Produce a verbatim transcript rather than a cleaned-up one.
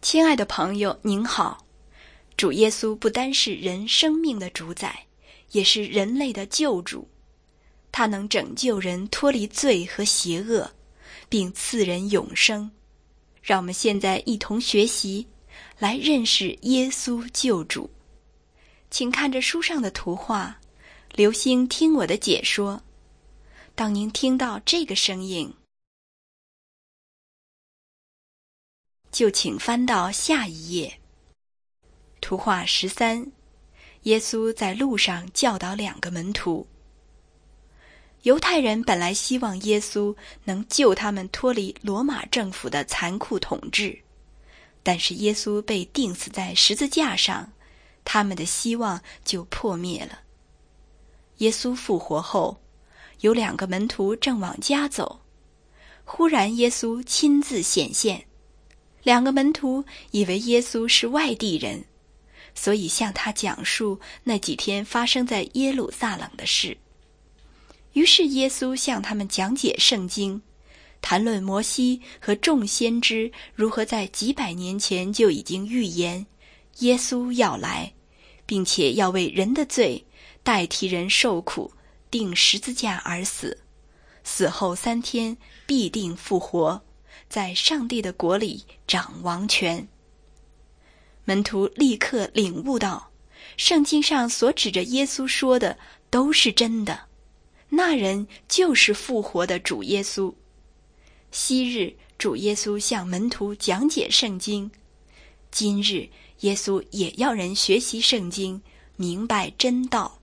亲爱的朋友，您好。主耶稣不单是人生命的主宰，也是人类的救主。他能拯救人脱离罪和邪恶，并赐人永生。让我们现在一同学习，来认识耶稣救主。请看着书上的图画，留心听我的解说。当您听到这个声音，就请翻到下一页。图画十三，耶稣在路上教导两个门徒。犹太人本来希望耶稣能救他们脱离罗马政府的残酷统治，但是耶稣被钉死在十字架上，他们的希望就破灭了。耶稣复活后，有两个门徒正往家走，忽然耶稣亲自显现。两个门徒以为耶稣是外地人，所以向他讲述那几天发生在耶路撒冷的事。于是耶稣向他们讲解圣经，谈论摩西和众先知如何在几百年前就已经预言耶稣要来，并且要为人的罪代替人受苦，钉十字架而死，死后三天必定复活，在上帝的国里掌王权。门徒立刻领悟到，圣经上所指着耶稣说的都是真的，那人就是复活的主耶稣。昔日主耶稣向门徒讲解圣经，今日耶稣也要人学习圣经，明白真道。